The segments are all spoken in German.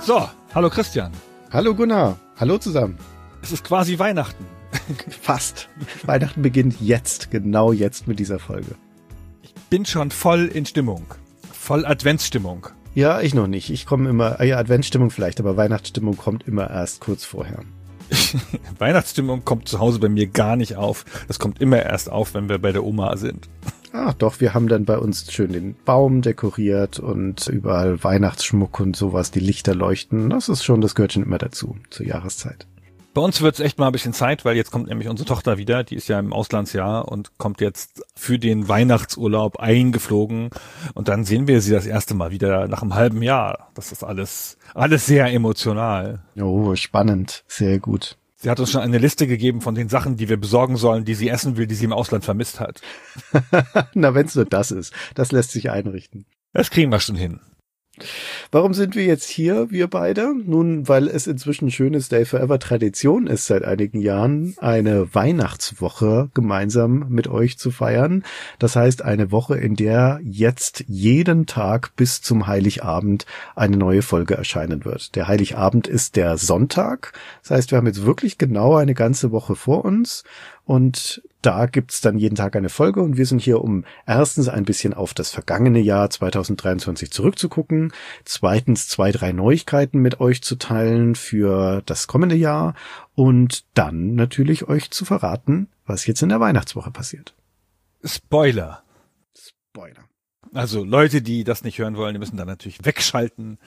So, hallo Christian. Hallo Gunnar, hallo zusammen. Es ist quasi Weihnachten. Fast. Weihnachten beginnt jetzt, genau jetzt mit dieser Folge. Ich bin schon voll in Stimmung. Voll Adventsstimmung. Ja, ich noch nicht. Ich komme immer, ja, Adventsstimmung vielleicht, aber Weihnachtsstimmung kommt immer erst kurz vorher. Weihnachtsstimmung kommt zu Hause bei mir gar nicht auf. Das kommt immer erst auf, wenn wir bei der Oma sind. Ach doch, wir haben dann bei uns schön den Baum dekoriert und überall Weihnachtsschmuck und sowas, die Lichter leuchten. Das gehört schon immer dazu, zur Jahreszeit. Bei uns wird es echt mal ein bisschen Zeit, weil jetzt kommt nämlich unsere Tochter wieder, die ist ja im Auslandsjahr und kommt jetzt für den Weihnachtsurlaub eingeflogen und dann sehen wir sie das erste Mal wieder nach einem halben Jahr. Das ist alles sehr emotional. Oh, spannend, sehr gut. Sie hat uns schon eine Liste gegeben von den Sachen, die wir besorgen sollen, die sie essen will, die sie im Ausland vermisst hat. Na, wenn's nur das ist, das lässt sich einrichten. Das kriegen wir schon hin. Warum sind wir jetzt hier, wir beide? Nun, weil es inzwischen schöne Stay Forever Tradition ist, seit einigen Jahren eine Weihnachtswoche gemeinsam mit euch zu feiern. Das heißt, eine Woche, in der jetzt jeden Tag bis zum Heiligabend eine neue Folge erscheinen wird. Der Heiligabend ist der Sonntag. Das heißt, wir haben jetzt wirklich genau eine ganze Woche vor uns. Und da gibt's dann jeden Tag eine Folge und wir sind hier, um erstens ein bisschen auf das vergangene Jahr 2023 zurückzugucken, zweitens 2, 3 Neuigkeiten mit euch zu teilen für das kommende Jahr und dann natürlich euch zu verraten, was jetzt in der Weihnachtswoche passiert. Spoiler. Spoiler. Also Leute, die das nicht hören wollen, die müssen dann natürlich wegschalten.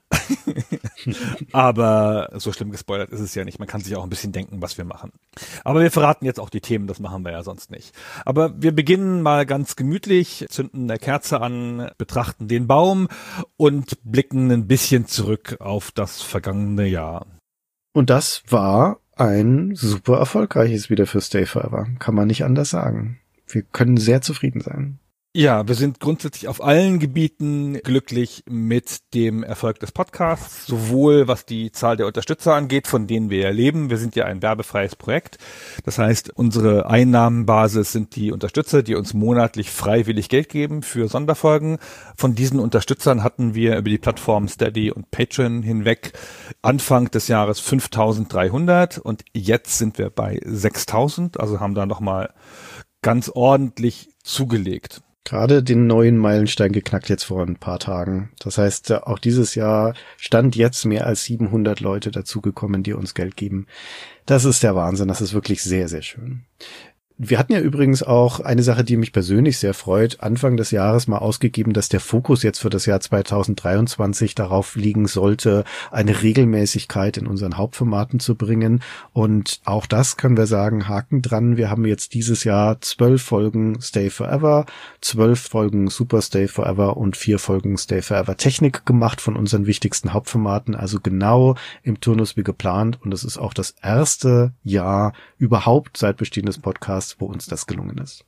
Aber so schlimm gespoilert ist es ja nicht. Man kann sich auch ein bisschen denken, was wir machen. Aber wir verraten jetzt auch die Themen, das machen wir ja sonst nicht. Aber wir beginnen mal ganz gemütlich, zünden eine Kerze an, betrachten den Baum und blicken ein bisschen zurück auf das vergangene Jahr. Und das war ein super erfolgreiches wieder für Stay Forever. Kann man nicht anders sagen. Wir können sehr zufrieden sein. Ja, wir sind grundsätzlich auf allen Gebieten glücklich mit dem Erfolg des Podcasts, sowohl was die Zahl der Unterstützer angeht, von denen wir ja leben. Wir sind ja ein werbefreies Projekt. Das heißt, unsere Einnahmenbasis sind die Unterstützer, die uns monatlich freiwillig Geld geben für Sonderfolgen. Von diesen Unterstützern hatten wir über die Plattformen Steady und Patreon hinweg Anfang des Jahres 5.300 und jetzt sind wir bei 6.000, also haben da nochmal ganz ordentlich zugelegt. Gerade den neuen Meilenstein geknackt jetzt vor ein paar Tagen. Das heißt, auch dieses Jahr stand jetzt mehr als 700 Leute dazugekommen, die uns Geld geben. Das ist der Wahnsinn. Das ist wirklich sehr, sehr schön. Wir hatten ja übrigens auch eine Sache, die mich persönlich sehr freut, Anfang des Jahres mal ausgegeben, dass der Fokus jetzt für das Jahr 2023 darauf liegen sollte, eine Regelmäßigkeit in unseren Hauptformaten zu bringen. Und auch das können wir sagen, Haken dran. Wir haben jetzt dieses Jahr 12 Folgen Stay Forever, 12 Folgen Super Stay Forever und 4 Folgen Stay Forever Technik gemacht von unseren wichtigsten Hauptformaten. Also genau im Turnus wie geplant. Und es ist auch das erste Jahr überhaupt seit Bestehen des Podcasts, wo uns das gelungen ist.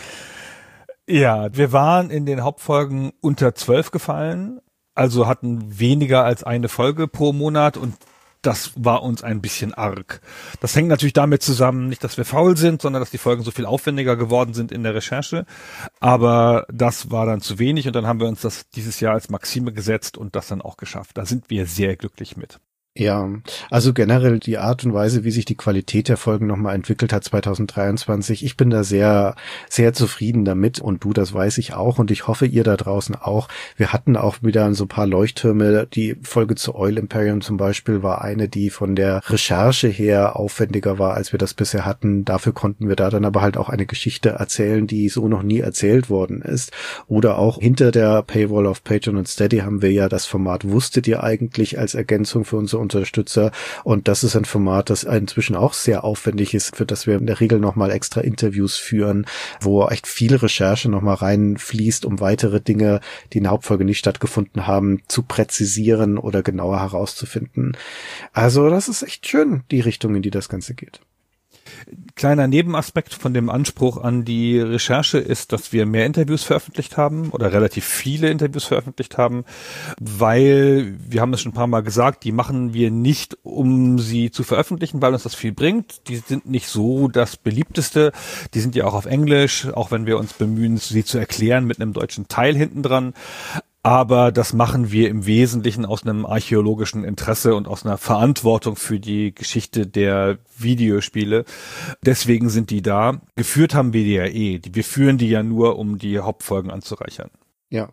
Ja, wir waren in den Hauptfolgen unter 12 gefallen, also hatten weniger als eine Folge pro Monat und das war uns ein bisschen arg. Das hängt natürlich damit zusammen, nicht, dass wir faul sind, sondern dass die Folgen so viel aufwendiger geworden sind in der Recherche. Aber das war dann zu wenig und dann haben wir uns das dieses Jahr als Maxime gesetzt und das dann auch geschafft. Da sind wir sehr glücklich mit. Ja, also generell die Art und Weise, wie sich die Qualität der Folgen nochmal entwickelt hat 2023, ich bin da sehr, sehr zufrieden damit und du, das weiß ich auch und ich hoffe, ihr da draußen auch. Wir hatten auch wieder so ein paar Leuchttürme. Die Folge zu Oil Imperium zum Beispiel war eine, die von der Recherche her aufwendiger war, als wir das bisher hatten. Dafür konnten wir da dann aber halt auch eine Geschichte erzählen, die so noch nie erzählt worden ist. Oder auch hinter der Paywall auf Patreon und Steady haben wir ja das Format Wusstet ihr eigentlich als Ergänzung für unsere Unterstützer und das ist ein Format, das inzwischen auch sehr aufwendig ist, für das wir in der Regel nochmal extra Interviews führen, wo echt viel Recherche nochmal reinfließt, um weitere Dinge, die in der Hauptfolge nicht stattgefunden haben, zu präzisieren oder genauer herauszufinden. Also das ist echt schön, die Richtung, in die das Ganze geht. Kleiner Nebenaspekt von dem Anspruch an die Recherche ist, dass wir mehr Interviews veröffentlicht haben oder relativ viele Interviews veröffentlicht haben, weil, wir haben es schon ein paar Mal gesagt, die machen wir nicht, um sie zu veröffentlichen, weil uns das viel bringt. Die sind nicht so das beliebteste. Die sind ja auch auf Englisch, auch wenn wir uns bemühen, sie zu erklären mit einem deutschen Teil hinten dran. Aber das machen wir im Wesentlichen aus einem archäologischen Interesse und aus einer Verantwortung für die Geschichte der Videospiele. Deswegen sind die da. Geführt haben wir die ja eh. Wir führen die ja nur, um die Hauptfolgen anzureichern. Ja.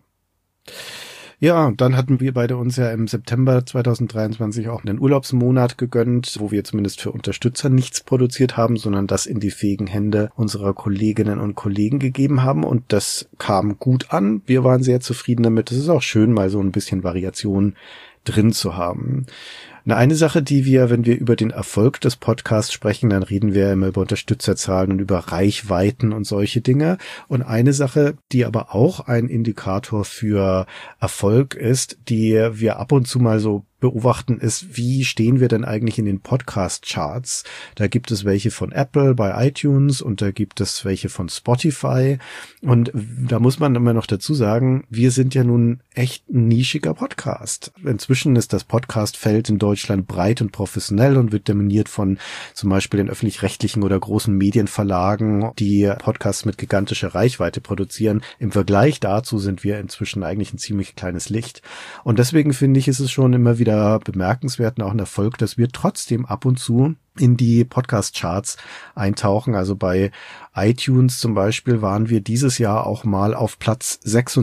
Ja, und dann hatten wir beide uns ja im September 2023 auch einen Urlaubsmonat gegönnt, wo wir zumindest für Unterstützer nichts produziert haben, sondern das in die fähigen Hände unserer Kolleginnen und Kollegen gegeben haben. Und das kam gut an. Wir waren sehr zufrieden damit. Es ist auch schön, mal so ein bisschen Variation drin zu haben. Eine Sache, die wir, wenn wir über den Erfolg des Podcasts sprechen, dann reden wir immer über Unterstützerzahlen und über Reichweiten und solche Dinge. Und eine Sache, die aber auch ein Indikator für Erfolg ist, die wir ab und zu mal so beobachten, ist, wie stehen wir denn eigentlich in den Podcast-Charts? Da gibt es welche von Apple bei iTunes und da gibt es welche von Spotify. Und da muss man immer noch dazu sagen, wir sind ja nun echt ein nischiger Podcast. Inzwischen ist das Podcast-Feld in Deutschland breit und professionell und wird dominiert von zum Beispiel den öffentlich-rechtlichen oder großen Medienverlagen, die Podcasts mit gigantischer Reichweite produzieren. Im Vergleich dazu sind wir inzwischen eigentlich ein ziemlich kleines Licht. Und deswegen finde ich, ist es schon immer wieder bemerkenswert und auch ein Erfolg, dass wir trotzdem ab und zu in die Podcast-Charts eintauchen. Also bei iTunes zum Beispiel waren wir dieses Jahr auch mal auf Platz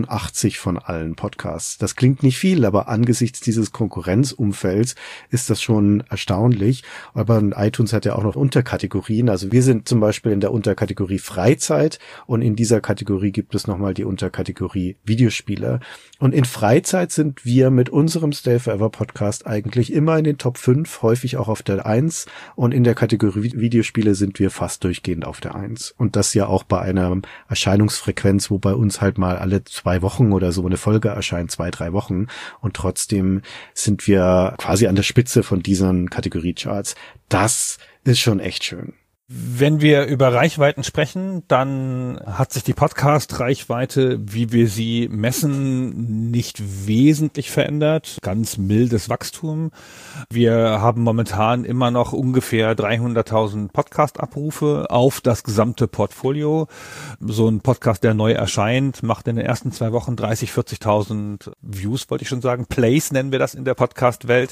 86 von allen Podcasts. Das klingt nicht viel, aber angesichts dieses Konkurrenzumfelds ist das schon erstaunlich. Aber iTunes hat ja auch noch Unterkategorien. Also wir sind zum Beispiel in der Unterkategorie Freizeit und in dieser Kategorie gibt es nochmal die Unterkategorie Videospiele. Und in Freizeit sind wir mit unserem Stay Forever Podcast eigentlich immer in den Top 5, häufig auch auf der 1. Und in der Kategorie Videospiele sind wir fast durchgehend auf der 1. Und das ja auch bei einer Erscheinungsfrequenz, wo bei uns halt mal alle 2 Wochen oder so eine Folge erscheint, 2-3 Wochen. Und trotzdem sind wir quasi an der Spitze von diesen Kategoriecharts. Das ist schon echt schön. Wenn wir über Reichweiten sprechen, dann hat sich die Podcast-Reichweite, wie wir sie messen, nicht wesentlich verändert. Ganz mildes Wachstum. Wir haben momentan immer noch ungefähr 300.000 Podcast-Abrufe auf das gesamte Portfolio. So ein Podcast, der neu erscheint, macht in den ersten 2 Wochen 30.000, 40.000 Views, wollte ich schon sagen. Plays nennen wir das in der Podcast-Welt.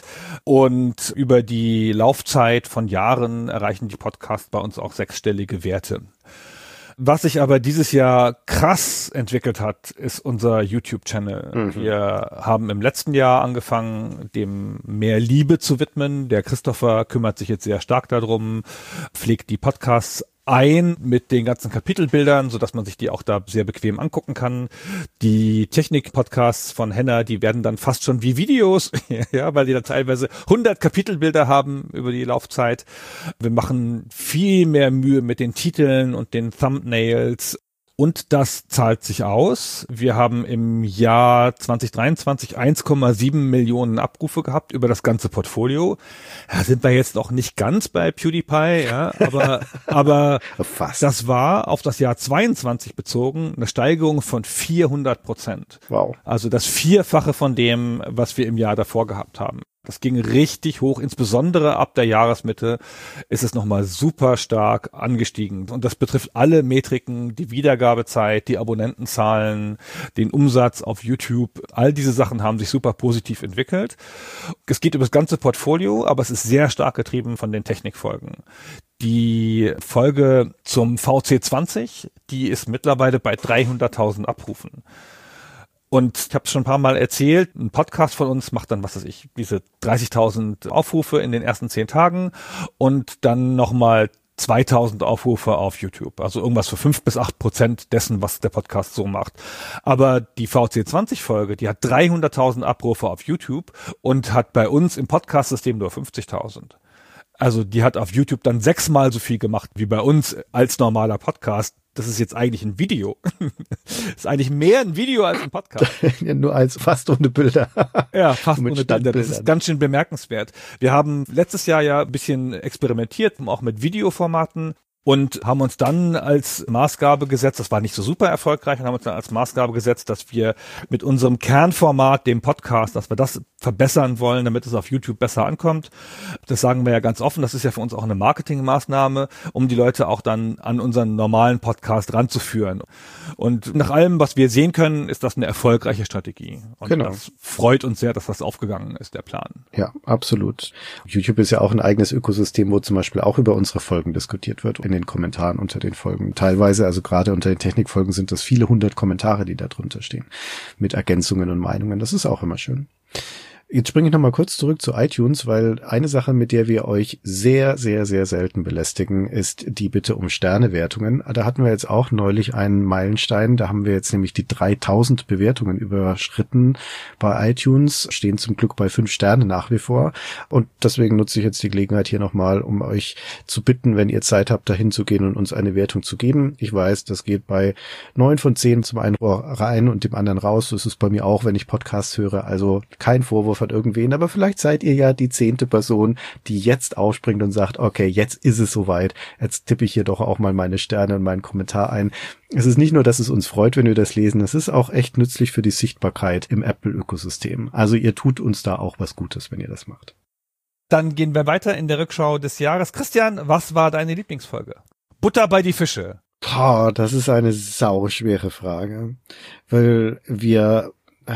Und über die Laufzeit von Jahren erreichen die Podcasts bei uns auch 6-stellige Werte. Was sich aber dieses Jahr krass entwickelt hat, ist unser YouTube-Channel. Wir haben im letzten Jahr angefangen, dem mehr Liebe zu widmen. Der Christopher kümmert sich jetzt sehr stark darum, pflegt die Podcasts ein mit den ganzen Kapitelbildern, so dass man sich die auch da sehr bequem angucken kann. Die Technik-Podcasts von Henna, die werden dann fast schon wie Videos, ja, weil die da teilweise 100 Kapitelbilder haben über die Laufzeit. Wir machen viel mehr Mühe mit den Titeln und den Thumbnails. Und das zahlt sich aus. Wir haben im Jahr 2023 1,7 Millionen Abrufe gehabt über das ganze Portfolio. Da sind wir jetzt noch nicht ganz bei PewDiePie, ja, aber fast. Das war auf das Jahr 22 bezogen eine Steigerung von 400%. Wow. Also das Vierfache von dem, was wir im Jahr davor gehabt haben. Das ging richtig hoch, insbesondere ab der Jahresmitte ist es nochmal super stark angestiegen. Und das betrifft alle Metriken, die Wiedergabezeit, die Abonnentenzahlen, den Umsatz auf YouTube. All diese Sachen haben sich super positiv entwickelt. Es geht über das ganze Portfolio, aber es ist sehr stark getrieben von den Technikfolgen. Die Folge zum VC20, die ist mittlerweile bei 300.000 Abrufen. Und ich habe es schon ein paar Mal erzählt, ein Podcast von uns macht dann, was weiß ich, diese 30.000 Aufrufe in den ersten 10 Tagen und dann nochmal 2.000 Aufrufe auf YouTube. Also irgendwas für 5-8% dessen, was der Podcast so macht. Aber die VC20-Folge, die hat 300.000 Abrufe auf YouTube und hat bei uns im Podcast-System nur 50.000. Also die hat auf YouTube dann 6-mal so viel gemacht wie bei uns als normaler Podcast. Das ist jetzt eigentlich ein Video. Das ist eigentlich mehr ein Video als ein Podcast. Ja, nur als fast ohne Bilder. Ja, fast ohne Bilder. Das ist ganz schön bemerkenswert. Wir haben letztes Jahr ja ein bisschen experimentiert, auch mit Videoformaten. und haben uns dann als Maßgabe gesetzt, das war nicht so super erfolgreich, und haben uns dann als Maßgabe gesetzt, dass wir mit unserem Kernformat, dem Podcast, dass wir das verbessern wollen, damit es auf YouTube besser ankommt. Das sagen wir ja ganz offen, das ist ja für uns auch eine Marketingmaßnahme, um die Leute auch dann an unseren normalen Podcast ranzuführen. Und nach allem, was wir sehen können, ist das eine erfolgreiche Strategie. Und das freut uns sehr, dass das aufgegangen ist, der Plan. Ja, absolut. YouTube ist ja auch ein eigenes Ökosystem, wo zum Beispiel auch über unsere Folgen diskutiert wird, in den Kommentaren unter den Folgen. Teilweise, also gerade unter den Technikfolgen sind das viele hundert Kommentare, die da drunter stehen, mit Ergänzungen und Meinungen. Das ist auch immer schön. Jetzt springe ich nochmal kurz zurück zu iTunes, weil eine Sache, mit der wir euch sehr, sehr, sehr selten belästigen, ist die Bitte um Sternewertungen. Da hatten wir jetzt auch neulich einen Meilenstein. Da haben wir jetzt nämlich die 3000 Bewertungen überschritten bei iTunes, stehen zum Glück bei 5 Sterne nach wie vor. Und deswegen nutze ich jetzt die Gelegenheit hier nochmal, um euch zu bitten, wenn ihr Zeit habt, dahin zu gehen und uns eine Wertung zu geben. Ich weiß, das geht bei 9 von 10 zum einen rein und dem anderen raus. So ist es bei mir auch, wenn ich Podcasts höre. Also kein Vorwurf an irgendwen, aber vielleicht seid ihr ja die 10. Person, die jetzt aufspringt und sagt, okay, jetzt ist es soweit, jetzt tippe ich hier doch auch mal meine Sterne und meinen Kommentar ein. Es ist nicht nur, dass es uns freut, wenn wir das lesen, es ist auch echt nützlich für die Sichtbarkeit im Apple-Ökosystem. Also ihr tut uns da auch was Gutes, wenn ihr das macht. Dann gehen wir weiter in der Rückschau des Jahres. Christian, was war deine Lieblingsfolge? Butter bei die Fische. Das ist eine sauschwere Frage, weil wir...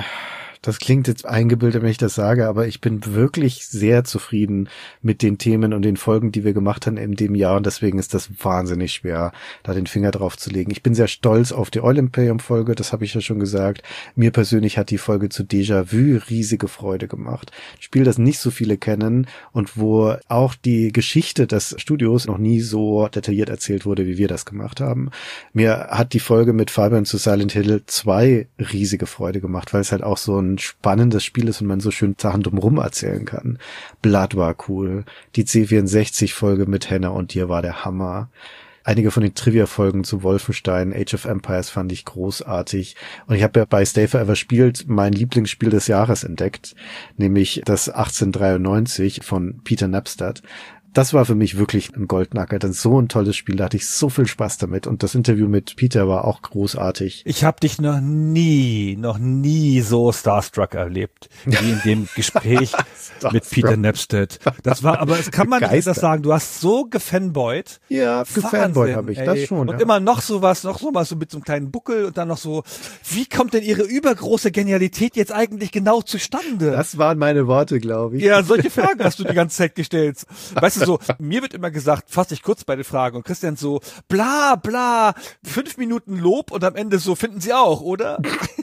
Das klingt jetzt eingebildet, wenn ich das sage, aber ich bin wirklich sehr zufrieden mit den Themen und den Folgen, die wir gemacht haben in dem Jahr, und deswegen ist das wahnsinnig schwer, da den Finger drauf zu legen. Ich bin sehr stolz auf die Oil Imperium-Folge, das habe ich ja schon gesagt. Mir persönlich hat die Folge zu Déjà-vu riesige Freude gemacht. Ein Spiel, das nicht so viele kennen und wo auch die Geschichte des Studios noch nie so detailliert erzählt wurde, wie wir das gemacht haben. Mir hat die Folge mit Fabian zu Silent Hill 2 riesige Freude gemacht, weil es halt auch so ein spannendes Spiel ist und man so schön Sachen drumherum erzählen kann. Blood war cool. Die C64-Folge mit Henna und dir war der Hammer. Einige von den Trivia-Folgen zu Wolfenstein, Age of Empires fand ich großartig. Und ich habe ja bei Stay Forever Spielt mein Lieblingsspiel des Jahres entdeckt, nämlich das 1893 von Peter Napstad. Das war für mich wirklich ein Goldnagel. Das ist so ein tolles Spiel, da hatte ich so viel Spaß damit. Und das Interview mit Peter war auch großartig. Ich habe dich noch nie so starstruck erlebt, wie in dem Gespräch mit Peter Napstad. Das war, aber es kann man nicht das sagen, du hast so gefanboyt. Ja, gefanboyt habe ich, das schon. Und ja. immer noch sowas so mit so einem kleinen Buckel und dann noch so, wie kommt denn ihre übergroße Genialität jetzt eigentlich genau zustande? Das waren meine Worte, glaube ich. Ja, solche Fragen hast du die ganze Zeit gestellt. Weißt du, so, mir wird immer gesagt, fass dich kurz bei den Fragen, und Christian so, bla, bla, 5 Minuten Lob und am Ende so, finden Sie auch, oder?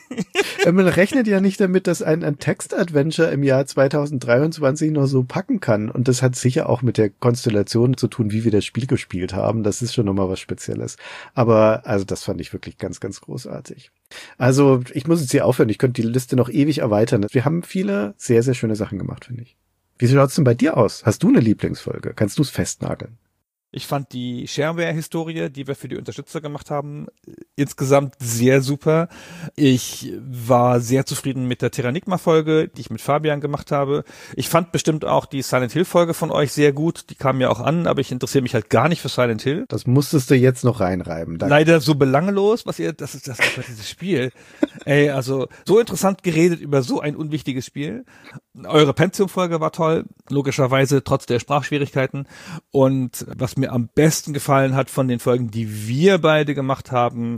Man rechnet ja nicht damit, dass ein Text-Adventure im Jahr 2023 noch so packen kann. Und das hat sicher auch mit der Konstellation zu tun, wie wir das Spiel gespielt haben. Das ist schon nochmal was Spezielles. Aber, also das fand ich wirklich ganz, ganz großartig. Also, ich muss jetzt hier aufhören. Ich könnte die Liste noch ewig erweitern. Wir haben viele sehr, sehr schöne Sachen gemacht, finde ich. Wie schaut's denn bei dir aus? Hast du eine Lieblingsfolge? Kannst du es festnageln? Ich fand die Shareware-Historie, die wir für die Unterstützer gemacht haben, insgesamt sehr super. Ich war sehr zufrieden mit der Terranigma-Folge, die ich mit Fabian gemacht habe. Ich fand bestimmt auch die Silent Hill-Folge von euch sehr gut. Die kam mir auch an, aber ich interessiere mich halt gar nicht für Silent Hill. Das musstest du jetzt noch reinreiben. Danke. Leider so belanglos, das ist dieses Spiel. Ey, also so interessant geredet über so ein unwichtiges Spiel. Eure Pentium-Folge war toll, logischerweise, trotz der Sprachschwierigkeiten. Und was mir am besten gefallen hat von den Folgen, die wir beide gemacht haben,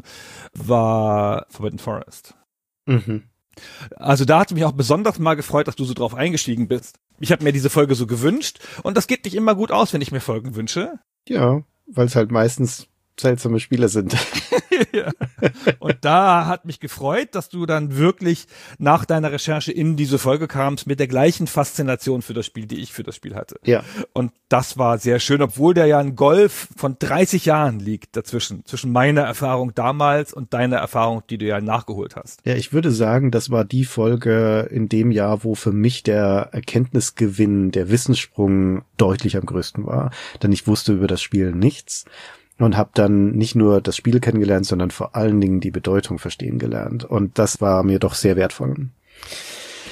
war Forbidden Forest. Mhm. Also da hat mich auch besonders mal gefreut, dass du so drauf eingestiegen bist. Ich habe mir diese Folge so gewünscht und das geht nicht immer gut aus, wenn ich mir Folgen wünsche. Ja, weil es halt meistens seltsame Spiele sind. Ja. Und da hat mich gefreut, dass du dann wirklich nach deiner Recherche in diese Folge kamst mit der gleichen Faszination für das Spiel, die ich für das Spiel hatte. Ja. Und das war sehr schön, obwohl da ja ein Golf von 30 Jahren liegt dazwischen, zwischen meiner Erfahrung damals und deiner Erfahrung, die du ja nachgeholt hast. Ja, ich würde sagen, das war die Folge in dem Jahr, wo für mich der Erkenntnisgewinn, der Wissenssprung deutlich am größten war, denn ich wusste über das Spiel nichts. Und habe dann nicht nur das Spiel kennengelernt, sondern vor allen Dingen die Bedeutung verstehen gelernt. Und das war mir doch sehr wertvoll.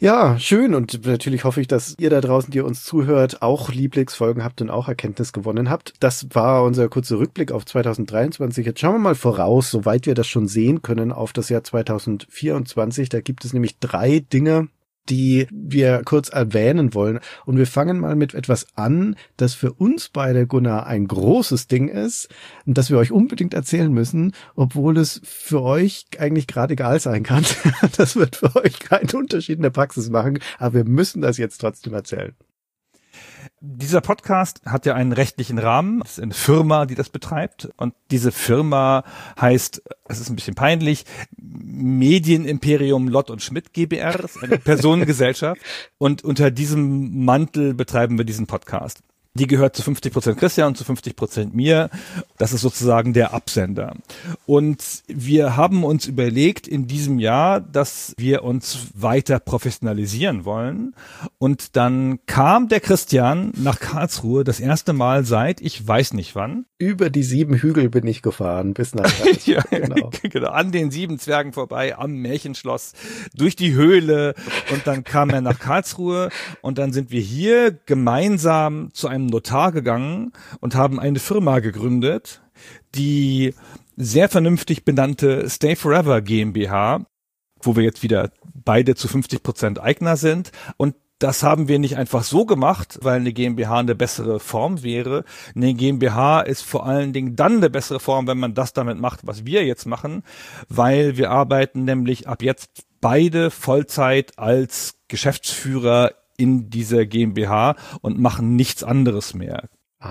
Ja, schön. Und natürlich hoffe ich, dass ihr da draußen, die uns zuhört, auch Lieblingsfolgen habt und auch Erkenntnis gewonnen habt. Das war unser kurzer Rückblick auf 2023. Jetzt schauen wir mal voraus, soweit wir das schon sehen können, auf das Jahr 2024. Da gibt es nämlich 3 Dinge, die wir kurz erwähnen wollen. Und wir fangen mal mit etwas an, das für uns beide, Gunnar, ein großes Ding ist und das wir euch unbedingt erzählen müssen, obwohl es für euch eigentlich gerade egal sein kann. Das wird für euch keinen Unterschied in der Praxis machen, aber wir müssen das jetzt trotzdem erzählen. Dieser Podcast hat ja einen rechtlichen Rahmen. Das ist eine Firma, die das betreibt. Und diese Firma heißt, es ist ein bisschen peinlich, Medienimperium Lott und Schmidt GbR. Das ist eine Personengesellschaft. Und unter diesem Mantel betreiben wir diesen Podcast. Die gehört zu 50% Christian und zu 50% mir. Das ist sozusagen der Absender. Und wir haben uns überlegt in diesem Jahr, dass wir uns weiter professionalisieren wollen. Und dann kam der Christian nach Karlsruhe das erste Mal seit, ich weiß nicht wann. Über die 7 Hügel bin ich gefahren, bis nach Karlsruhe. Ja, genau. An den 7 Zwergen vorbei, am Märchenschloss, durch die Höhle. Und dann kam er nach Karlsruhe. Und dann sind wir hier gemeinsam zu einem Notar gegangen und haben eine Firma gegründet, die sehr vernünftig benannte Stay Forever GmbH, wo wir jetzt wieder beide zu 50% Eigner sind. Und das haben wir nicht einfach so gemacht, weil eine GmbH eine bessere Form wäre. Eine GmbH ist vor allen Dingen dann eine bessere Form, wenn man das damit macht, was wir jetzt machen, weil wir arbeiten nämlich ab jetzt beide Vollzeit als Geschäftsführer in dieser GmbH und machen nichts anderes mehr.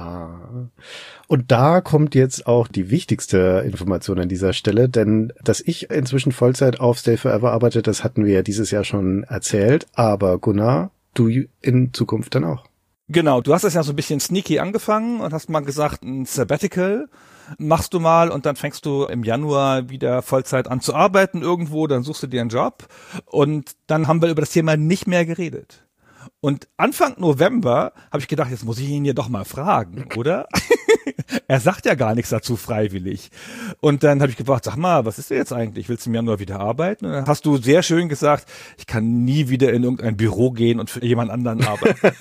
Und da kommt jetzt auch die wichtigste Information an dieser Stelle, denn dass ich inzwischen Vollzeit auf Stay Forever arbeite, das hatten wir ja dieses Jahr schon erzählt, aber Gunnar, du in Zukunft dann auch. Genau, du hast das ja so ein bisschen sneaky angefangen und hast mal gesagt, ein Sabbatical machst du mal und dann fängst du im Januar wieder Vollzeit an zu arbeiten irgendwo, dann suchst du dir einen Job und dann haben wir über das Thema nicht mehr geredet. Und Anfang November habe ich gedacht, jetzt muss ich ihn ja doch mal fragen, oder? Er sagt ja gar nichts dazu freiwillig. Und dann habe ich gefragt, sag mal, was ist denn jetzt eigentlich? Willst du im Januar wieder arbeiten? Und dann hast du sehr schön gesagt, ich kann nie wieder in irgendein Büro gehen und für jemand anderen arbeiten.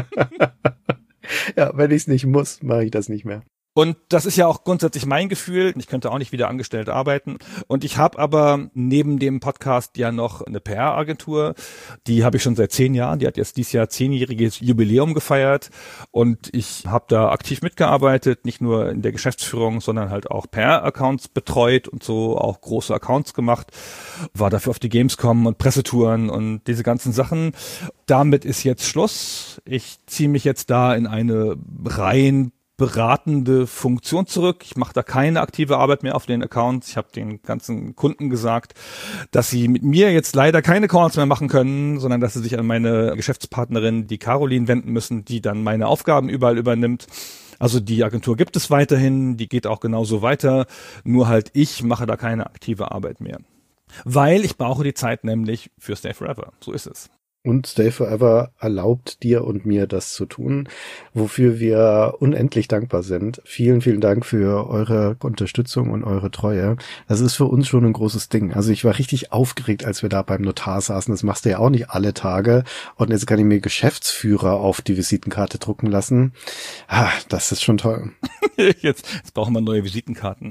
Ja, wenn ich es nicht muss, mache ich das nicht mehr. Und das ist ja auch grundsätzlich mein Gefühl. Ich könnte auch nicht wieder angestellt arbeiten. Und ich habe aber neben dem Podcast ja noch eine PR-Agentur. Die habe ich schon seit 10 Jahren. Die hat jetzt dieses Jahr 10-jähriges Jubiläum gefeiert. Und ich habe da aktiv mitgearbeitet, nicht nur in der Geschäftsführung, sondern halt auch PR-Accounts betreut und so auch große Accounts gemacht. War dafür auf die Gamescom und Pressetouren und diese ganzen Sachen. Damit ist jetzt Schluss. Ich ziehe mich jetzt da in eine rein beratende Funktion zurück. Ich mache da keine aktive Arbeit mehr auf den Accounts. Ich habe den ganzen Kunden gesagt, dass sie mit mir jetzt leider keine Calls mehr machen können, sondern dass sie sich an meine Geschäftspartnerin, die Caroline, wenden müssen, die dann meine Aufgaben überall übernimmt. Also die Agentur gibt es weiterhin, die geht auch genauso weiter, nur halt ich mache da keine aktive Arbeit mehr. Weil ich brauche die Zeit nämlich für Stay Forever. So ist es. Und Stay Forever erlaubt dir und mir das zu tun, wofür wir unendlich dankbar sind. Vielen, vielen Dank für eure Unterstützung und eure Treue. Das ist für uns schon ein großes Ding. Also ich war richtig aufgeregt, als wir da beim Notar saßen. Das machst du ja auch nicht alle Tage. Und jetzt kann ich mir Geschäftsführer auf die Visitenkarte drucken lassen. Das ist schon toll. Jetzt brauchen wir neue Visitenkarten.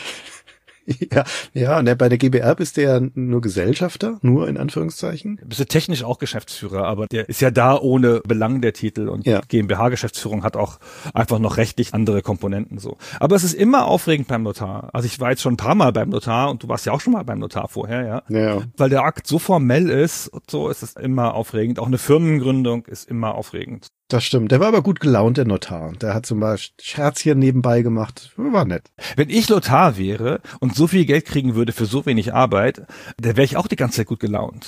Ja, und bei der GbR bist du ja nur Gesellschafter, nur in Anführungszeichen. Bist du technisch auch Geschäftsführer, aber der ist ja da ohne Belang, der Titel, und ja. GmbH-Geschäftsführung hat auch einfach noch rechtlich andere Komponenten so. Aber es ist immer aufregend beim Notar. Also ich war jetzt schon ein paar Mal beim Notar und du warst ja auch schon mal beim Notar vorher, ja. Weil der Akt so formell ist und so, ist es immer aufregend. Auch eine Firmengründung ist immer aufregend. Das stimmt. Der war aber gut gelaunt, der Notar. Der hat zum Beispiel Scherzchen nebenbei gemacht. War nett. Wenn ich Notar wäre und so viel Geld kriegen würde für so wenig Arbeit, dann wäre ich auch die ganze Zeit gut gelaunt.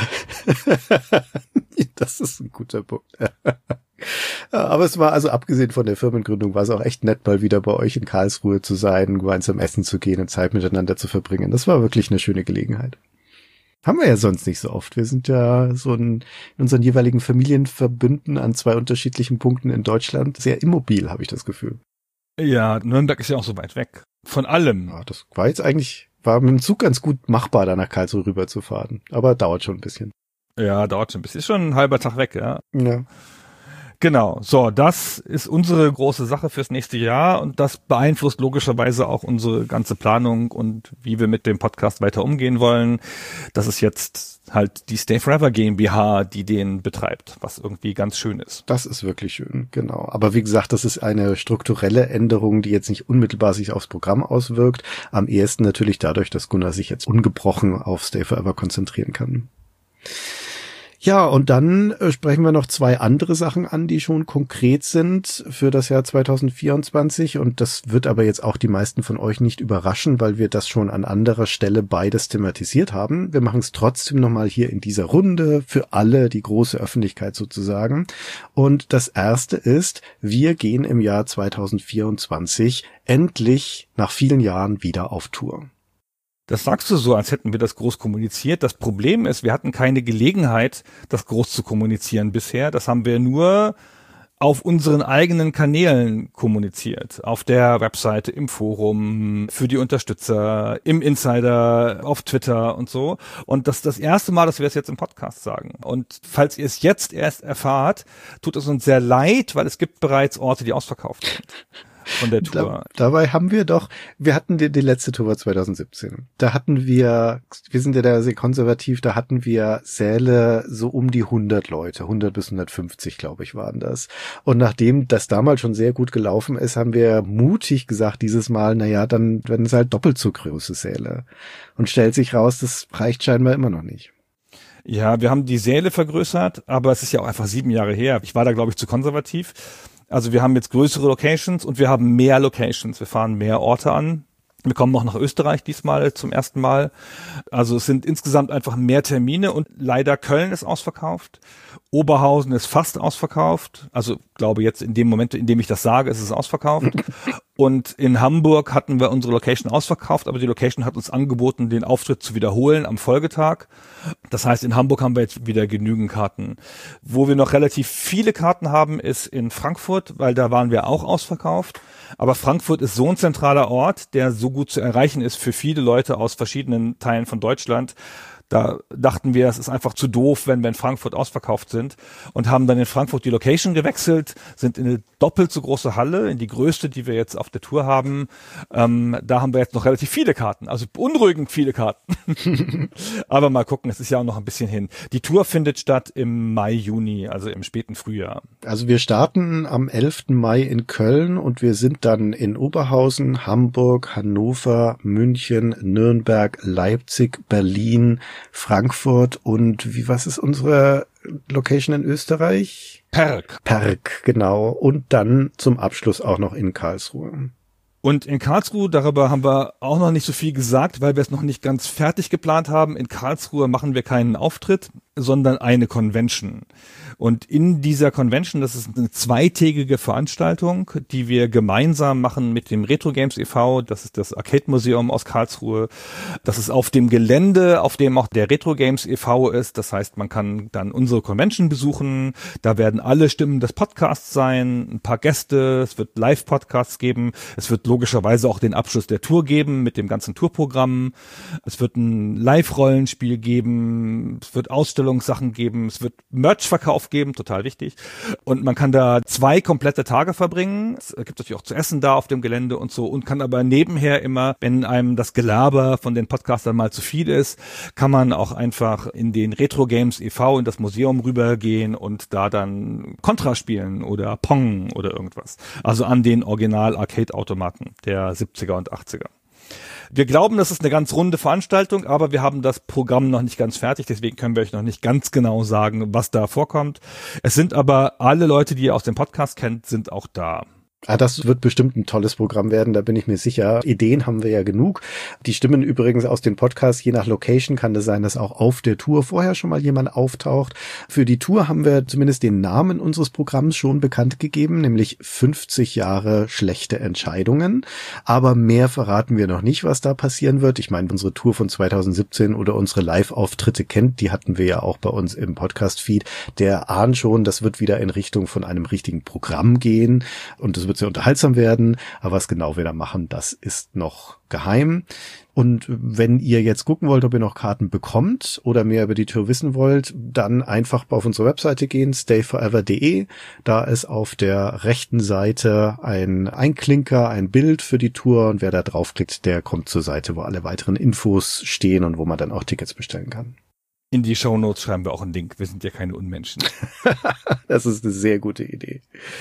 Das ist ein guter Punkt. Aber es war, also abgesehen von der Firmengründung, war es auch echt nett, mal wieder bei euch in Karlsruhe zu sein, gemeinsam essen zu gehen und Zeit miteinander zu verbringen. Das war wirklich eine schöne Gelegenheit. Haben wir ja sonst nicht so oft. Wir sind ja so in unseren jeweiligen Familienverbünden an 2 unterschiedlichen Punkten in Deutschland sehr immobil, habe ich das Gefühl. Ja, Nürnberg ist ja auch so weit weg. Von allem. Ja, das war jetzt eigentlich, war mit dem Zug ganz gut machbar, da nach Karlsruhe rüber zu fahren. Aber dauert schon ein bisschen. Ja, dauert schon ein bisschen. Ist schon ein halber Tag weg, ja. Ja. Genau, so, das ist unsere große Sache fürs nächste Jahr und das beeinflusst logischerweise auch unsere ganze Planung und wie wir mit dem Podcast weiter umgehen wollen. Das ist jetzt halt die Stay Forever GmbH, die den betreibt, was irgendwie ganz schön ist. Das ist wirklich schön, genau. Aber wie gesagt, das ist eine strukturelle Änderung, die jetzt nicht unmittelbar sich aufs Programm auswirkt. Am ehesten natürlich dadurch, dass Gunnar sich jetzt ungebrochen auf Stay Forever konzentrieren kann. Ja, und dann sprechen wir noch 2 andere Sachen an, die schon konkret sind für das Jahr 2024. Und das wird aber jetzt auch die meisten von euch nicht überraschen, weil wir das schon an anderer Stelle beides thematisiert haben. Wir machen es trotzdem nochmal hier in dieser Runde für alle, die große Öffentlichkeit sozusagen. Und das erste ist, wir gehen im Jahr 2024 endlich nach vielen Jahren wieder auf Tour. Das sagst du so, als hätten wir das groß kommuniziert. Das Problem ist, wir hatten keine Gelegenheit, das groß zu kommunizieren bisher. Das haben wir nur auf unseren eigenen Kanälen kommuniziert. Auf der Webseite, im Forum, für die Unterstützer, im Insider, auf Twitter und so. Und das ist das erste Mal, dass wir es jetzt im Podcast sagen. Und falls ihr es jetzt erst erfahrt, tut es uns sehr leid, weil es gibt bereits Orte, die ausverkauft sind. Von der Tour. Dabei haben wir hatten die letzte Tour war 2017. Da hatten wir sind ja da sehr konservativ, da hatten wir Säle so um die 100 Leute, 100 bis 150, glaube ich, waren das. Und nachdem das damals schon sehr gut gelaufen ist, haben wir mutig gesagt, dieses Mal, dann werden es halt doppelt so große Säle. Und stellt sich raus, das reicht scheinbar immer noch nicht. Ja, wir haben die Säle vergrößert, aber es ist ja auch einfach 7 Jahre her. Ich war da, glaube ich, zu konservativ. Also wir haben jetzt größere Locations und wir haben mehr Locations. Wir fahren mehr Orte an. Wir kommen auch nach Österreich diesmal zum ersten Mal. Also es sind insgesamt einfach mehr Termine und leider Köln ist ausverkauft. Oberhausen ist fast ausverkauft. Also glaube jetzt in dem Moment, in dem ich das sage, ist es ausverkauft. Und in Hamburg hatten wir unsere Location ausverkauft, aber die Location hat uns angeboten, den Auftritt zu wiederholen am Folgetag. Das heißt, in Hamburg haben wir jetzt wieder genügend Karten. Wo wir noch relativ viele Karten haben, ist in Frankfurt, weil da waren wir auch ausverkauft. Aber Frankfurt ist so ein zentraler Ort, der so gut zu erreichen ist für viele Leute aus verschiedenen Teilen von Deutschland. Da dachten wir, es ist einfach zu doof, wenn wir in Frankfurt ausverkauft sind und haben dann in Frankfurt die Location gewechselt, sind in eine doppelt so große Halle, in die größte, die wir jetzt auf der Tour haben. Da haben wir jetzt noch relativ viele Karten, also beunruhigend viele Karten. Aber mal gucken, es ist ja auch noch ein bisschen hin. Die Tour findet statt im Mai, Juni, also im späten Frühjahr. Also wir starten am 11. Mai in Köln und wir sind dann in Oberhausen, Hamburg, Hannover, München, Nürnberg, Leipzig, Berlin, Frankfurt und was ist unsere Location in Österreich? Perg, genau. Und dann zum Abschluss auch noch in Karlsruhe. Und in Karlsruhe, darüber haben wir auch noch nicht so viel gesagt, weil wir es noch nicht ganz fertig geplant haben. In Karlsruhe machen wir keinen Auftritt, sondern eine Convention. Und in dieser Convention, das ist eine 2-tägige Veranstaltung, die wir gemeinsam machen mit dem Retro Games e.V., das ist das Arcade-Museum aus Karlsruhe. Das ist auf dem Gelände, auf dem auch der Retro Games e.V. ist. Das heißt, man kann dann unsere Convention besuchen. Da werden alle Stimmen des Podcasts sein, ein paar Gäste, es wird Live-Podcasts geben, es wird logischerweise auch den Abschluss der Tour geben mit dem ganzen Tourprogramm. Es wird ein Live-Rollenspiel geben, es wird Ausstellungssachen geben, es wird Merch-Verkauf geben, total wichtig. Und man kann da 2 komplette Tage verbringen. Es gibt natürlich auch zu essen da auf dem Gelände und so und kann aber nebenher immer, wenn einem das Gelaber von den Podcastern mal zu viel ist, kann man auch einfach in den Retro Games e.V. in das Museum rübergehen und da dann Contra spielen oder Pong oder irgendwas. Also an den Original-Arcade-Automaten der 70er und 80er. Wir glauben, das ist eine ganz runde Veranstaltung, aber wir haben das Programm noch nicht ganz fertig, deswegen können wir euch noch nicht ganz genau sagen, was da vorkommt. Es sind aber alle Leute, die ihr aus dem Podcast kennt, sind auch da. Das wird bestimmt ein tolles Programm werden, da bin ich mir sicher. Ideen haben wir ja genug. Die Stimmen übrigens aus den Podcasts, je nach Location kann es sein, dass auch auf der Tour vorher schon mal jemand auftaucht. Für die Tour haben wir zumindest den Namen unseres Programms schon bekannt gegeben, nämlich 50 Jahre schlechte Entscheidungen. Aber mehr verraten wir noch nicht, was da passieren wird. Ich meine, unsere Tour von 2017 oder unsere Live-Auftritte kennt, die hatten wir ja auch bei uns im Podcast-Feed. Der ahnt schon, das wird wieder in Richtung von einem richtigen Programm gehen und das Also wird sehr unterhaltsam werden, aber was genau wir da machen, das ist noch geheim. Und wenn ihr jetzt gucken wollt, ob ihr noch Karten bekommt oder mehr über die Tour wissen wollt, dann einfach auf unsere Webseite gehen, stayforever.de. Da ist auf der rechten Seite ein Einklinker, ein Bild für die Tour, und wer da draufklickt, der kommt zur Seite, wo alle weiteren Infos stehen und wo man dann auch Tickets bestellen kann. In die Shownotes schreiben wir auch einen Link. Wir sind ja keine Unmenschen. Das ist eine sehr gute Idee.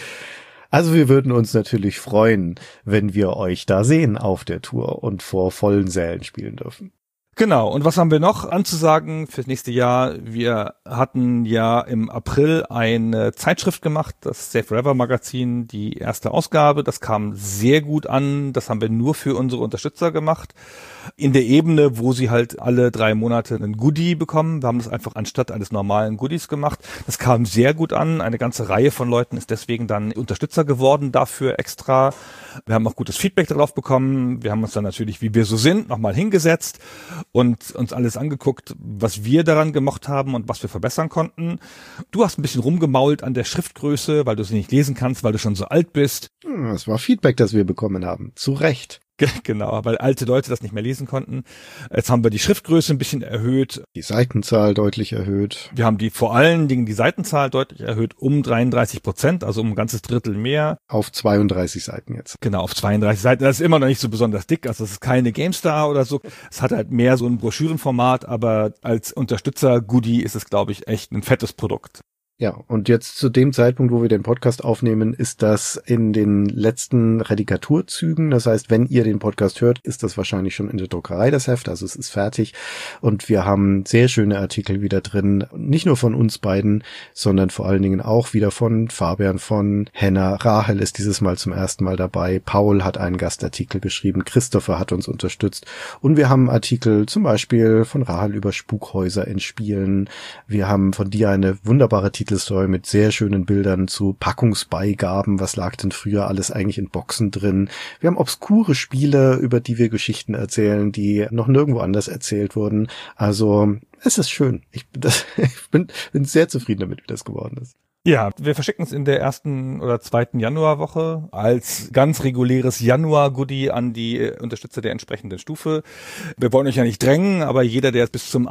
Also wir würden uns natürlich freuen, wenn wir euch da sehen auf der Tour und vor vollen Sälen spielen dürfen. Genau, und was haben wir noch anzusagen fürs nächste Jahr? Wir hatten ja im April eine Zeitschrift gemacht, das Stay Forever Magazin, die erste Ausgabe. Das kam sehr gut an, das haben wir nur für unsere Unterstützer gemacht. In der Ebene, wo sie halt alle 3 Monate einen Goodie bekommen. Wir haben das einfach anstatt eines normalen Goodies gemacht. Das kam sehr gut an. Eine ganze Reihe von Leuten ist deswegen dann Unterstützer geworden dafür extra. Wir haben auch gutes Feedback darauf bekommen. Wir haben uns dann natürlich, wie wir so sind, nochmal hingesetzt und uns alles angeguckt, was wir daran gemocht haben und was wir verbessern konnten. Du hast ein bisschen rumgemault an der Schriftgröße, weil du sie nicht lesen kannst, weil du schon so alt bist. Das war Feedback, das wir bekommen haben. Zu Recht. Genau, weil alte Leute das nicht mehr lesen konnten. Jetzt haben wir die Schriftgröße ein bisschen erhöht. Die Seitenzahl deutlich erhöht. Wir haben vor allen Dingen die Seitenzahl deutlich erhöht, um 33%, also um ein ganzes Drittel mehr. Auf 32 Seiten jetzt. Genau, auf 32 Seiten. Das ist immer noch nicht so besonders dick, also es ist keine GameStar oder so. Es hat halt mehr so ein Broschürenformat, aber als Unterstützer-Goodie ist es, glaube ich, echt ein fettes Produkt. Ja, und jetzt zu dem Zeitpunkt, wo wir den Podcast aufnehmen, ist das in den letzten Redikaturzügen. Das heißt, wenn ihr den Podcast hört, ist das wahrscheinlich schon in der Druckerei, das Heft. Also es ist fertig. Und wir haben sehr schöne Artikel wieder drin. Nicht nur von uns beiden, sondern vor allen Dingen auch wieder von Fabian, von Henna. Rahel ist dieses Mal zum ersten Mal dabei. Paul hat einen Gastartikel geschrieben. Christopher hat uns unterstützt. Und wir haben Artikel zum Beispiel von Rahel über Spukhäuser in Spielen. Wir haben von dir eine wunderbare Titelstory mit sehr schönen Bildern zu Packungsbeigaben. Was lag denn früher alles eigentlich in Boxen drin? Wir haben obskure Spiele, über die wir Geschichten erzählen, die noch nirgendwo anders erzählt wurden. Also es ist schön. Ich bin sehr zufrieden damit, wie das geworden ist. Ja, wir verschicken es in der 1. oder 2. Januarwoche als ganz reguläres Januar-Goodie an die Unterstützer der entsprechenden Stufe. Wir wollen euch ja nicht drängen, aber jeder, der bis zum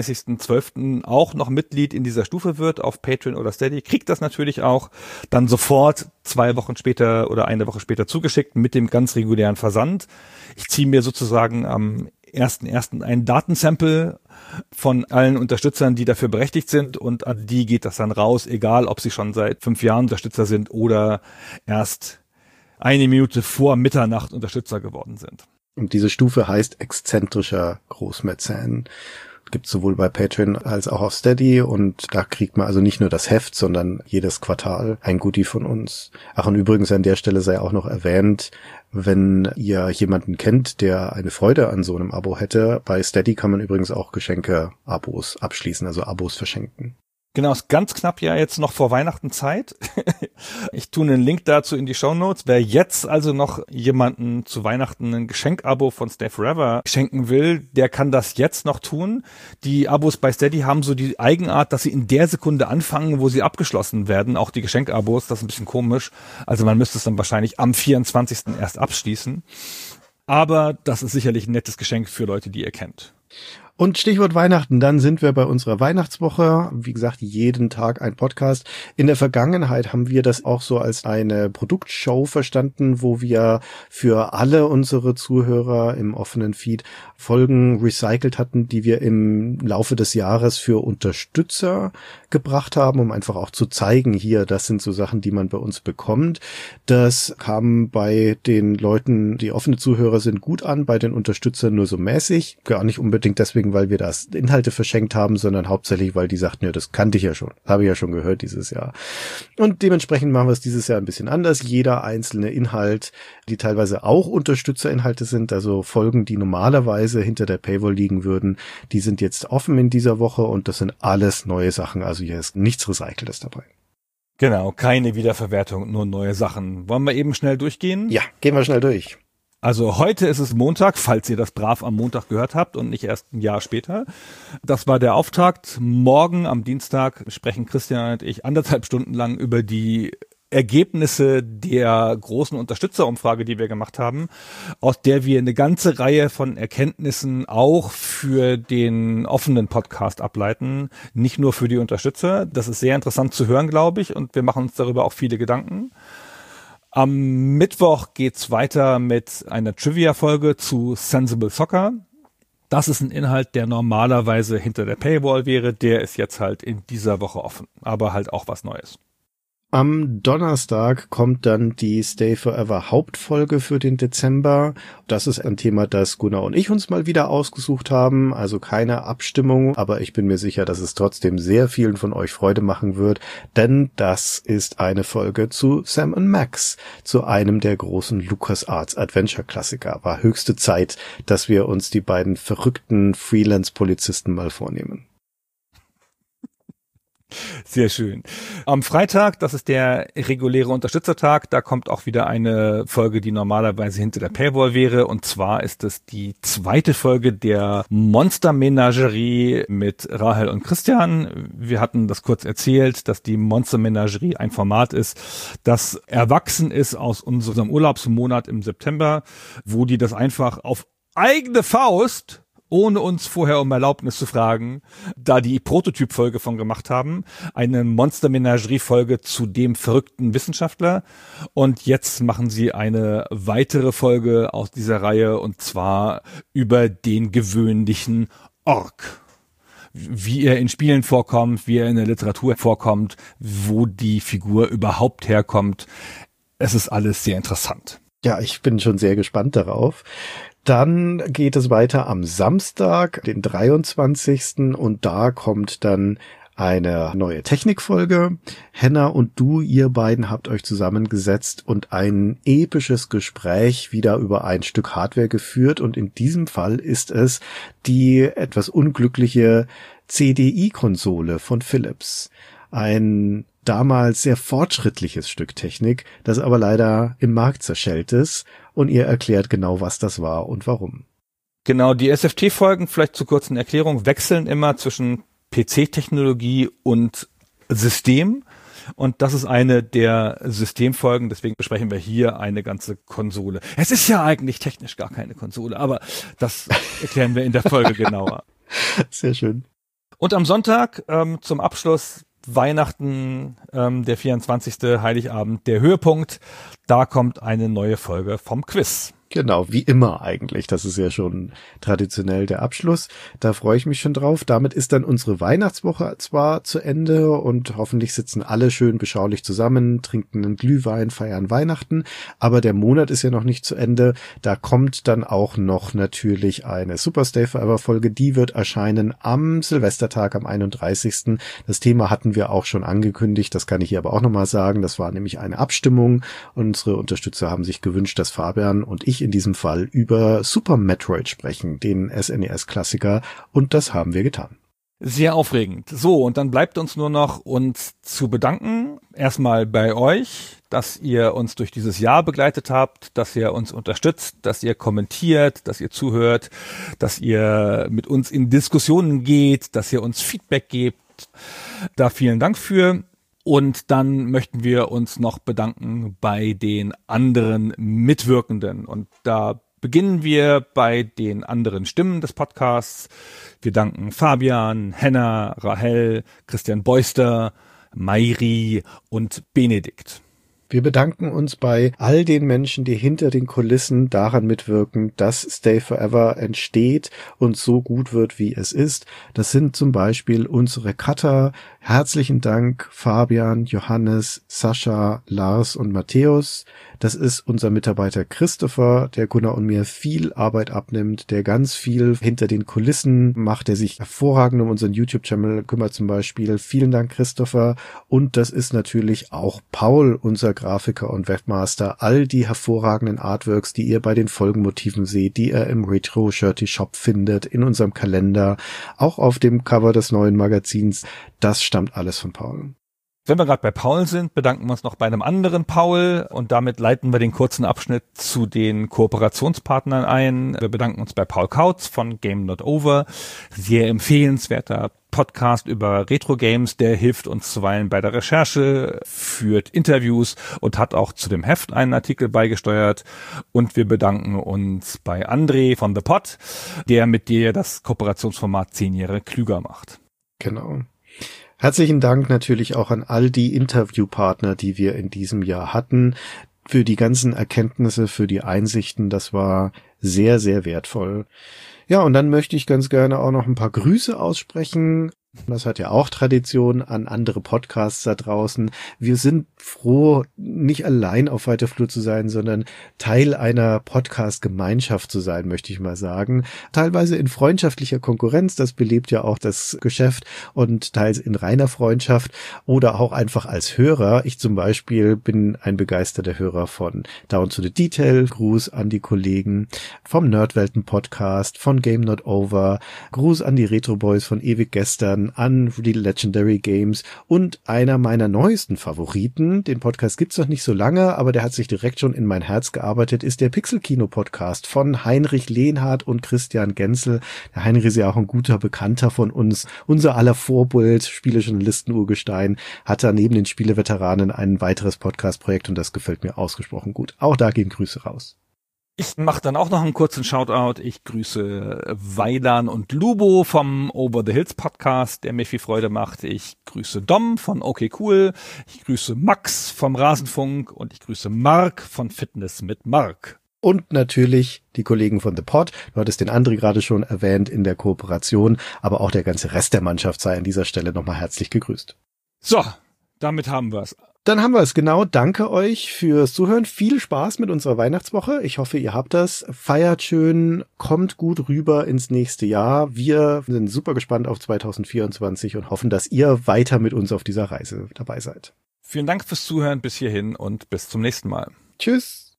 31.12. auch noch Mitglied in dieser Stufe wird, auf Patreon oder Steady, kriegt das natürlich auch dann sofort 2 Wochen später oder 1 Woche später zugeschickt mit dem ganz regulären Versand. Ich ziehe mir sozusagen am 1.1. ein Datensample von allen Unterstützern, die dafür berechtigt sind, und an die geht das dann raus, egal ob sie schon seit 5 Jahren Unterstützer sind oder erst 1 Minute vor Mitternacht Unterstützer geworden sind. Und diese Stufe heißt exzentrischer Großmäzen. Gibt es sowohl bei Patreon als auch auf Steady, und da kriegt man also nicht nur das Heft, sondern jedes Quartal ein Goodie von uns. Ach, und übrigens an der Stelle sei auch noch erwähnt, wenn ihr jemanden kennt, der eine Freude an so einem Abo hätte, bei Steady kann man übrigens auch Geschenke-Abos abschließen, also Abos verschenken. Genau, ist ganz knapp ja jetzt noch vor Weihnachten Zeit. Ich tue einen Link dazu in die Shownotes. Wer jetzt also noch jemanden zu Weihnachten ein Geschenkabo von Stay Forever schenken will, der kann das jetzt noch tun. Die Abos bei Steady haben so die Eigenart, dass sie in der Sekunde anfangen, wo sie abgeschlossen werden. Auch die Geschenkabos, das ist ein bisschen komisch. Also man müsste es dann wahrscheinlich am 24. erst abschließen. Aber das ist sicherlich ein nettes Geschenk für Leute, die ihr kennt. Und Stichwort Weihnachten, dann sind wir bei unserer Weihnachtswoche. Wie gesagt, jeden Tag ein Podcast. In der Vergangenheit haben wir das auch so als eine Produktshow verstanden, wo wir für alle unsere Zuhörer im offenen Feed Folgen recycelt hatten, die wir im Laufe des Jahres für Unterstützer gebracht haben, um einfach auch zu zeigen, hier, das sind so Sachen, die man bei uns bekommt. Das kam bei den Leuten, die offene Zuhörer sind, gut an, bei den Unterstützern nur so mäßig. Gar nicht unbedingt deswegen, weil wir das Inhalte verschenkt haben, sondern hauptsächlich, weil die sagten, ja, das kannte ich ja schon, habe ich ja schon gehört dieses Jahr. Und dementsprechend machen wir es dieses Jahr ein bisschen anders. Jeder einzelne Inhalt, die teilweise auch Unterstützerinhalte sind, also Folgen, die normalerweise hinter der Paywall liegen würden, die sind jetzt offen in dieser Woche, und das sind alles neue Sachen, also hier ist nichts Recyceltes dabei. Genau, keine Wiederverwertung, nur neue Sachen. Wollen wir eben schnell durchgehen? Ja, gehen wir schnell durch. Also heute ist es Montag, falls ihr das brav am Montag gehört habt und nicht erst ein Jahr später. Das war der Auftakt. Morgen am Dienstag sprechen Christian und ich 1,5 Stunden lang über die Ergebnisse der großen Unterstützerumfrage, die wir gemacht haben, aus der wir eine ganze Reihe von Erkenntnissen auch für den offenen Podcast ableiten, nicht nur für die Unterstützer. Das ist sehr interessant zu hören, glaube ich, und wir machen uns darüber auch viele Gedanken. Am Mittwoch geht's weiter mit einer Trivia-Folge zu Sensible Soccer. Das ist ein Inhalt, der normalerweise hinter der Paywall wäre. Der ist jetzt halt in dieser Woche offen, aber halt auch was Neues. Am Donnerstag kommt dann die Stay Forever Hauptfolge für den Dezember. Das ist ein Thema, das Gunnar und ich uns mal wieder ausgesucht haben. Also keine Abstimmung, aber ich bin mir sicher, dass es trotzdem sehr vielen von euch Freude machen wird. Denn das ist eine Folge zu Sam & Max, zu einem der großen LucasArts Adventure-Klassiker. War höchste Zeit, dass wir uns die beiden verrückten Freelance-Polizisten mal vornehmen. Sehr schön. Am Freitag, das ist der reguläre Unterstützertag, da kommt auch wieder eine Folge, die normalerweise hinter der Paywall wäre. Und zwar ist es die zweite Folge der Monster-Menagerie mit Rahel und Christian. Wir hatten das kurz erzählt, dass die Monster-Menagerie ein Format ist, das erwachsen ist aus unserem Urlaubsmonat im September, wo die das einfach auf eigene Faust, ohne uns vorher um Erlaubnis zu fragen, da die Prototyp-Folge von gemacht haben, eine Monster-Menagerie-Folge zu dem verrückten Wissenschaftler. Und jetzt machen sie eine weitere Folge aus dieser Reihe, und zwar über den gewöhnlichen Ork. Wie er in Spielen vorkommt, wie er in der Literatur vorkommt, wo die Figur überhaupt herkommt. Es ist alles sehr interessant. Ja, ich bin schon sehr gespannt darauf. Dann geht es weiter am Samstag, den 23. Und da kommt dann eine neue Technikfolge. Henna und du, ihr beiden habt euch zusammengesetzt und ein episches Gespräch wieder über ein Stück Hardware geführt. Und in diesem Fall ist es die etwas unglückliche CDI-Konsole von Philips. Ein damals sehr fortschrittliches Stück Technik, das aber leider im Markt zerschellt ist, und ihr erklärt genau, was das war und warum. Genau, die SFT-Folgen, vielleicht zur kurzen Erklärung, wechseln immer zwischen PC-Technologie und System, und das ist eine der Systemfolgen, deswegen besprechen wir hier eine ganze Konsole. Es ist ja eigentlich technisch gar keine Konsole, aber das erklären wir in der Folge genauer. Sehr schön. Und am Sonntag zum Abschluss Weihnachten, der 24. Heiligabend, der Höhepunkt. Da kommt eine neue Folge vom Quiz. Genau, wie immer eigentlich. Das ist ja schon traditionell der Abschluss. Da freue ich mich schon drauf. Damit ist dann unsere Weihnachtswoche zwar zu Ende und hoffentlich sitzen alle schön beschaulich zusammen, trinken einen Glühwein, feiern Weihnachten. Aber der Monat ist ja noch nicht zu Ende. Da kommt dann auch noch natürlich eine Super Stay Forever Folge. Die wird erscheinen am Silvestertag, am 31. Das Thema hatten wir auch schon angekündigt. Das kann ich hier aber auch nochmal sagen. Das war nämlich eine Abstimmung. Unsere Unterstützer haben sich gewünscht, dass Fabian und ich in diesem Fall über Super Metroid sprechen, den SNES-Klassiker, und das haben wir getan. Sehr aufregend. So, und dann bleibt uns nur noch, uns zu bedanken. Erstmal bei euch, dass ihr uns durch dieses Jahr begleitet habt, dass ihr uns unterstützt, dass ihr kommentiert, dass ihr zuhört, dass ihr mit uns in Diskussionen geht, dass ihr uns Feedback gebt. Da vielen Dank für. Und dann möchten wir uns noch bedanken bei den anderen Mitwirkenden. Und da beginnen wir bei den anderen Stimmen des Podcasts. Wir danken Fabian, Henna, Rahel, Christian Beuster, Mairi und Benedikt. Wir bedanken uns bei all den Menschen, die hinter den Kulissen daran mitwirken, dass Stay Forever entsteht und so gut wird, wie es ist. Das sind zum Beispiel unsere Cutter. Herzlichen Dank Fabian, Johannes, Sascha, Lars und Matthäus. Das ist unser Mitarbeiter Christopher, der Gunnar und mir viel Arbeit abnimmt, der ganz viel hinter den Kulissen macht, der sich hervorragend um unseren YouTube-Channel kümmert zum Beispiel. Vielen Dank, Christopher. Und das ist natürlich auch Paul, unser Grafiker und Webmaster. All die hervorragenden Artworks, die ihr bei den Folgenmotiven seht, die ihr im Retro-Shirty-Shop findet, in unserem Kalender, auch auf dem Cover des neuen Magazins, das stammt alles von Paul. Wenn wir gerade bei Paul sind, bedanken wir uns noch bei einem anderen Paul, und damit leiten wir den kurzen Abschnitt zu den Kooperationspartnern ein. Wir bedanken uns bei Paul Kautz von Game Not Over, sehr empfehlenswerter Podcast über Retro-Games, der hilft uns zuweilen bei der Recherche, führt Interviews und hat auch zu dem Heft einen Artikel beigesteuert. Und wir bedanken uns bei André von The Pod, der mit dir das Kooperationsformat 10 Jahre klüger macht. Genau. Herzlichen Dank natürlich auch an all die Interviewpartner, die wir in diesem Jahr hatten, für die ganzen Erkenntnisse, für die Einsichten. Das war sehr, sehr wertvoll. Ja, und dann möchte ich ganz gerne auch noch ein paar Grüße aussprechen. Das hat ja auch Tradition an andere Podcasts da draußen. Wir sind froh, nicht allein auf weiter Flur zu sein, sondern Teil einer Podcast-Gemeinschaft zu sein, möchte ich mal sagen. Teilweise in freundschaftlicher Konkurrenz, das belebt ja auch das Geschäft, und teils in reiner Freundschaft oder auch einfach als Hörer. Ich zum Beispiel bin ein begeisterter Hörer von Down to the Detail. Gruß an die Kollegen vom Nerdwelten-Podcast, von Game Not Over. Gruß an die Retro Boys von Ewig Gestern, an die Legendary Games und einer meiner neuesten Favoriten, den Podcast gibt's noch nicht so lange, aber der hat sich direkt schon in mein Herz gearbeitet, ist der Pixel-Kino-Podcast von Heinrich Lehnhardt und Christian Genzel. Der Heinrich ist ja auch ein guter Bekannter von uns, unser aller Vorbild, Spielejournalisten-Urgestein, hat da neben den Spieleveteranen ein weiteres Podcast-Projekt und das gefällt mir ausgesprochen gut. Auch da gehen Grüße raus. Ich mache dann auch noch einen kurzen Shoutout. Ich grüße Weilan und Lubo vom Over the Hills Podcast, der mir viel Freude macht. Ich grüße Dom von Okay Cool. Ich grüße Max vom Rasenfunk und ich grüße Mark von Fitness mit Mark. Und natürlich die Kollegen von The Pod. Du hattest den André gerade schon erwähnt in der Kooperation, aber auch der ganze Rest der Mannschaft sei an dieser Stelle nochmal herzlich gegrüßt. So, damit haben wir's. Dann haben wir es, genau. Danke euch fürs Zuhören. Viel Spaß mit unserer Weihnachtswoche. Ich hoffe, ihr habt das. Feiert schön, kommt gut rüber ins nächste Jahr. Wir sind super gespannt auf 2024 und hoffen, dass ihr weiter mit uns auf dieser Reise dabei seid. Vielen Dank fürs Zuhören bis hierhin und bis zum nächsten Mal. Tschüss.